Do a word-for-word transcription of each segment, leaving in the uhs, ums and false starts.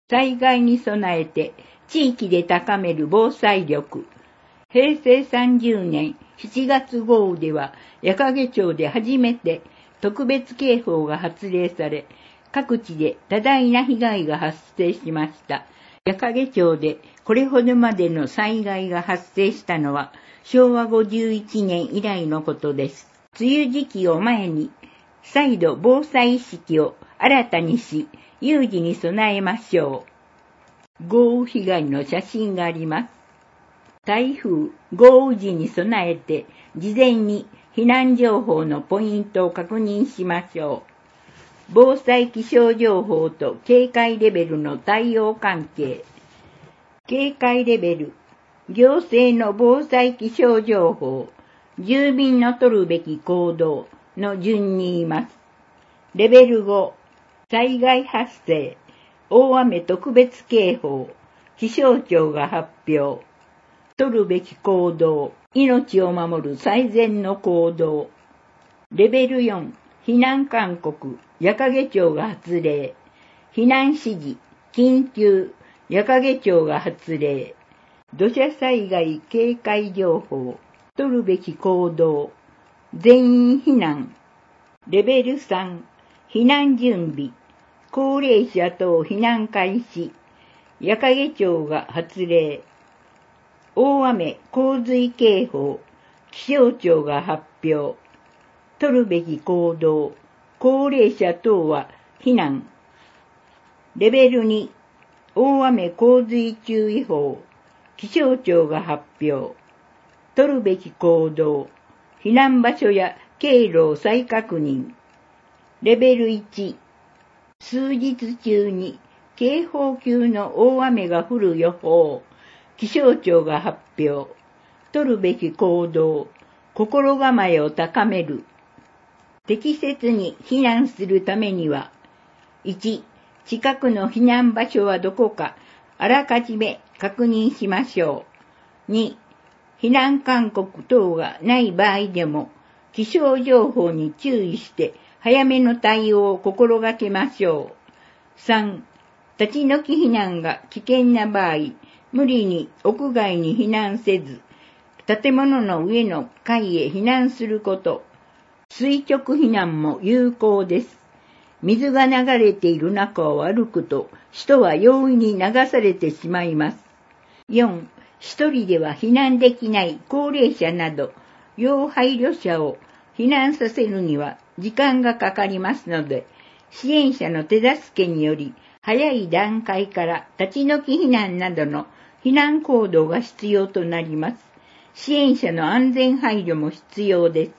災害に備えて地域で高める防災力。へいせいさんじゅうねんしちがつ豪雨では、矢掛町で初めて特別警報が発令され、各地で多大な被害が発生しました。矢掛町でこれほどまでの災害が発生したのは、しょうわごじゅういちねん以来のことです。梅雨時期を前に、再度防災意識を新たにし、有事に備えましょう。豪雨被害の写真があります。台風、豪雨時に備えて、事前に避難情報のポイントを確認しましょう。防災気象情報と警戒レベルの対応関係。警戒レベル、行政の防災気象情報、住民の取るべき行動の順に言います。レベルご、災害発生、大雨特別警報、気象庁が発表。取るべき行動、命を守る最善の行動。レベルよん、避難勧告、矢掛町が発令。避難指示、緊急、矢掛町が発令。土砂災害警戒情報、取るべき行動、全員避難。レベルさん、避難準備、高齢者等避難開始。矢掛町が発令。大雨洪水警報、気象庁が発表。取るべき行動、高齢者等は避難。レベルに、大雨洪水注意報、気象庁が発表。取るべき行動、避難場所や経路を再確認。レベルいち、数日中に警報級の大雨が降る予報。気象庁が発表。取るべき行動、心構えを高める。適切に避難するためには、いち、近くの避難場所はどこか、あらかじめ確認しましょう。に、避難勧告等がない場合でも、気象情報に注意して早めの対応を心がけましょう。さん、立ち退き避難が危険な場合、無理に屋外に避難せず、建物の上の階へ避難すること。垂直避難も有効です。水が流れている中を歩くと、人は容易に流されてしまいます。よん、一人では避難できない高齢者など、要配慮者を避難させるには時間がかかりますので、支援者の手助けにより、早い段階から立ち退き避難などの避難行動が必要となります。支援者の安全配慮も必要です。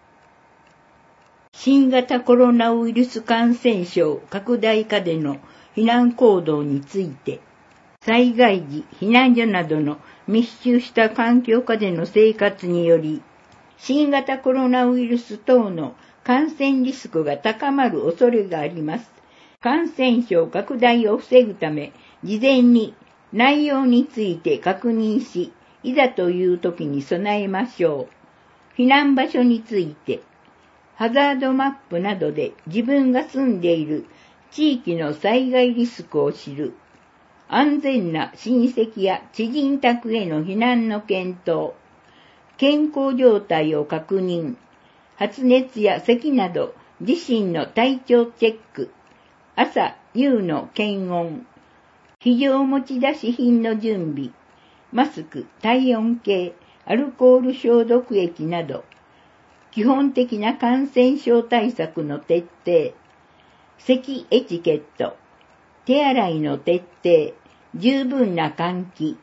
新型コロナウイルス感染症拡大下での避難行動について、災害時避難所などの密集した環境下での生活により、新型コロナウイルス等の感染リスクが高まる恐れがあります。感染症拡大を防ぐため、事前に内容について確認し、いざという時に備えましょう。避難場所について、ハザードマップなどで自分が住んでいる地域の災害リスクを知る。安全な親戚や知人宅への避難の検討。健康状態を確認。発熱や咳など自身の体調チェック。朝、夕の検温。非常持ち出し品の準備。マスク、体温計、アルコール消毒液など、基本的な感染症対策の徹底。咳エチケット。手洗いの徹底。十分な換気。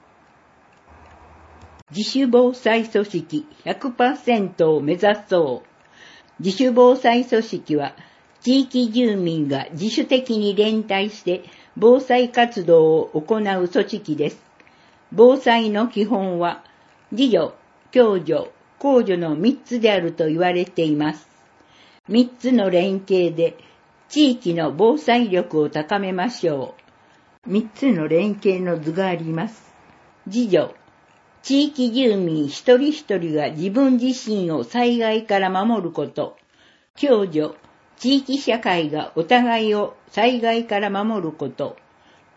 自主防災組織 ひゃくパーセント を目指そう。自主防災組織は、地域住民が自主的に連帯して防災活動を行う組織です。防災の基本は、自助、共助、公助の三つであると言われています。三つの連携で地域の防災力を高めましょう。三つの連携の図があります。自助、地域住民一人一人が自分自身を災害から守ること。共助、地域社会がお互いを災害から守ること。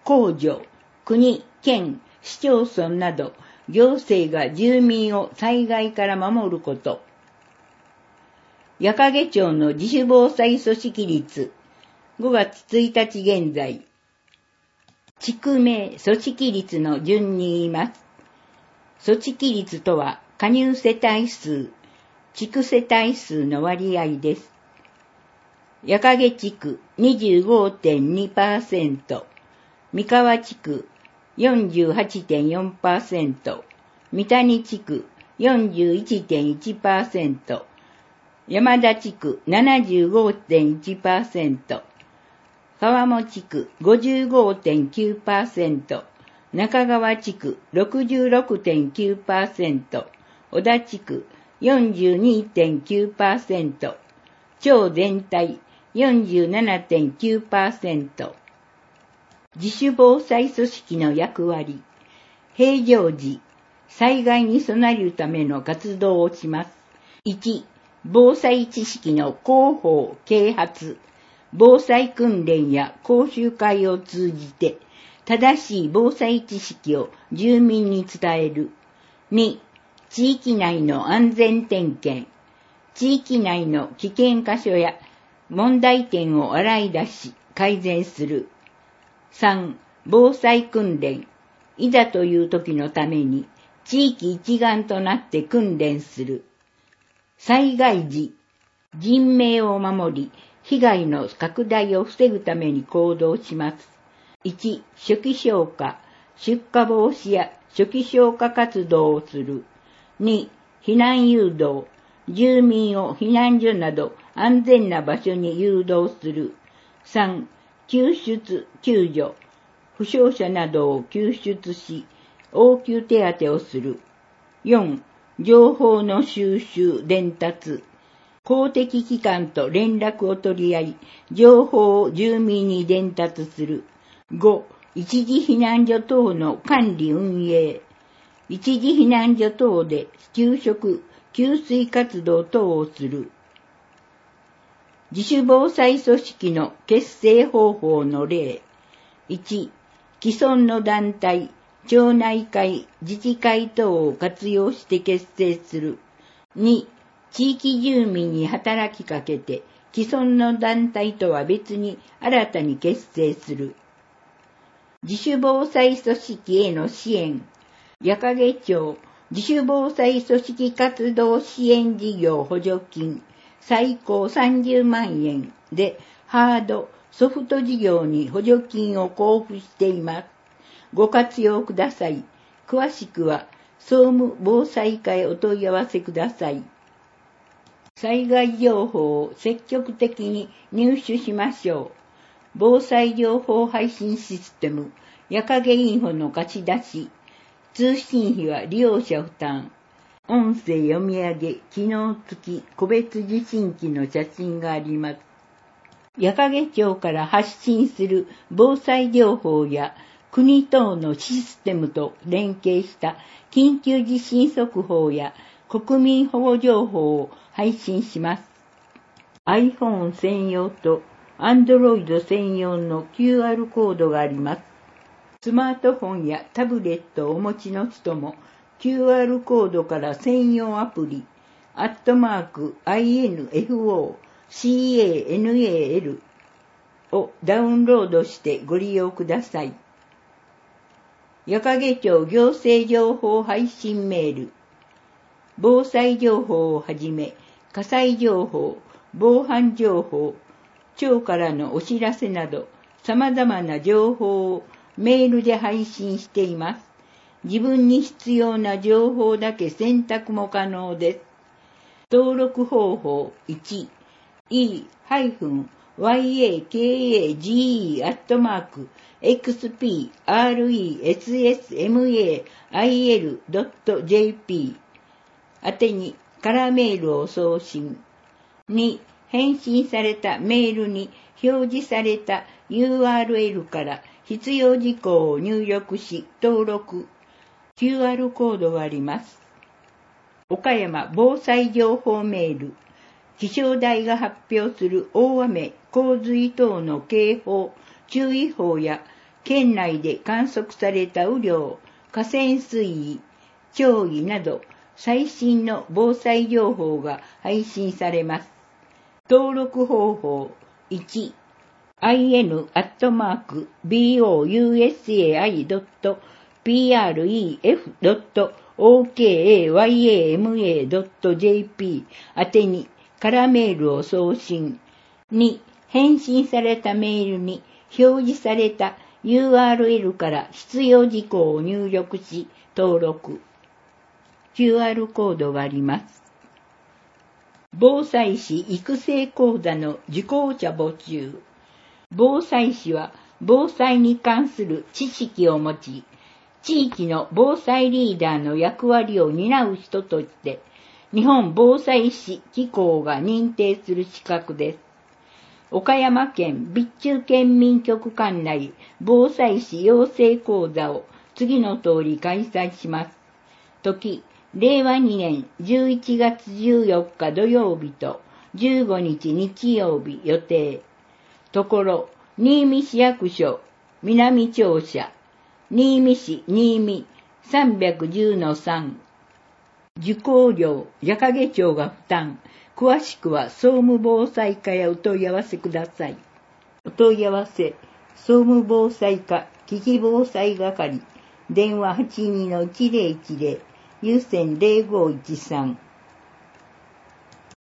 公助、国、県、市町村など、行政が住民を災害から守ること。矢掛町の自主防災組織率、ごがつついたち現在。地区名、組織率の順に言います。組織率とは、加入世帯数、地区世帯数の割合です。矢掛地区 にじゅうごてんにパーセント、三河地区 よんじゅうはちてんよんパーセント、三谷地区 よんじゅういちてんいちパーセント、山田地区 ななじゅうごてんいちパーセント、川面地区 ごじゅうごてんきゅうパーセント、中川地区 ろくじゅうろくてんきゅうパーセント、小田地区 よんじゅうにてんきゅうパーセント、町全体 よんじゅうななてんきゅうパーセント。自主防災組織の役割。平常時、災害に備えるための活動をします。いち、防災知識の広報・啓発。防災訓練や講習会を通じて、正しい防災知識を住民に伝える。に、地域内の安全点検。地域内の危険箇所や問題点を洗い出し、改善する。さん、防災訓練。いざという時のために、地域一丸となって訓練する。災害時、人命を守り、被害の拡大を防ぐために行動します。いち、初期消火。出火防止や初期消火活動をする。に、避難誘導。住民を避難所など安全な場所に誘導する。さん、救出、救助。負傷者などを救出し、応急手当をする。よん、情報の収集、伝達。公的機関と連絡を取り合い、情報を住民に伝達する。ご、一時避難所等の管理運営。一時避難所等で給食、給水活動等をする。自主防災組織の結成方法の例。いち、既存の団体、町内会、自治会等を活用して結成する。に、地域住民に働きかけて、既存の団体とは別に新たに結成する。自主防災組織への支援。矢掛町自主防災組織活動支援事業補助金最高さんじゅうまんえんでハード、ソフト事業に補助金を交付しています。ご活用ください。詳しくは総務防災課へお問い合わせください。災害情報を積極的に入手しましょう。防災情報配信システム、矢掛インフォの貸し出し。通信費は利用者負担。音声読み上げ、機能付き、個別受信機の写真があります。矢掛町から発信する防災情報や国等のシステムと連携した緊急地震速報や国民保護情報を配信します。iPhone 専用と Android 専用の キューアール コードがあります。スマートフォンやタブレットをお持ちの人も キューアール コードから専用アプリ、アットマーク アイエヌエフオーシーエーエヌエーエル をダウンロードしてご利用ください。矢掛町行政情報配信メール。防災情報をはじめ、火災情報、防犯情報、町からのお知らせなど、様々な情報をメールで配信しています。自分に必要な情報だけ選択も可能です。登録方法いち、イー ワイエーケーエージーイー アットマーク エックスピーアールイーエスエスエムエーアイエルドットジェーピー 宛てにカラーメールを送信。に、返信されたメールに表示された ユーアールエル から必要事項を入力し登録。キューアール コードがあります。岡山防災情報メール。気象台が発表する大雨、洪水等の警報、注意報や県内で観測された雨量、河川水位、潮位など最新の防災情報が配信されます。登録方法いち、アイエヌ アットマーク ビーオーユーエスエーアイ ドット ピーアールイーエフ ドット オーケーエーワイエーエムエー ドット ジェーピー 宛てにカラメールを送信。に、返信されたメールに表示された ユーアールエル から必要事項を入力し登録。キューアール コードがあります。防災士育成講座の受講者募集。防災士は防災に関する知識を持ち、地域の防災リーダーの役割を担う人として、日本防災士機構が認定する資格です。岡山県備中県民局管内防災士養成講座を次の通り開催します。時、れいわにねんじゅういちがつじゅうよっか土曜日とじゅうごにち日曜日予定。ところ、新見市役所、南庁舎、新見市新見 さんびゃくじゅうのさん。受講料、矢掛町が負担。詳しくは総務防災課へお問い合わせください。お問い合わせ、総務防災課危機防災係、電話 はちにーのいちぜろいちぜろ、有線ぜろごいちさん。